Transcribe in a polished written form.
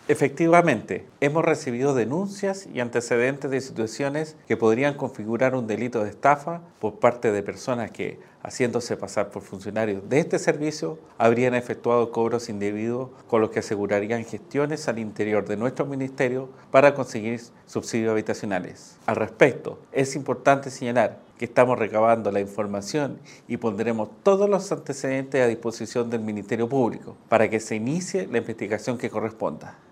Efectivamente, hemos recibido denuncias y antecedentes de situaciones que podrían configurar un delito de estafa por parte de personas que, haciéndose pasar por funcionarios de este servicio, habrían efectuado cobros indebidos con los que asegurarían gestiones al interior de nuestro ministerio para conseguir subsidios habitacionales. Al respecto, es importante señalar que estamos recabando la información y pondremos todos los antecedentes a disposición del Ministerio Público para que se inicie la investigación que corresponda.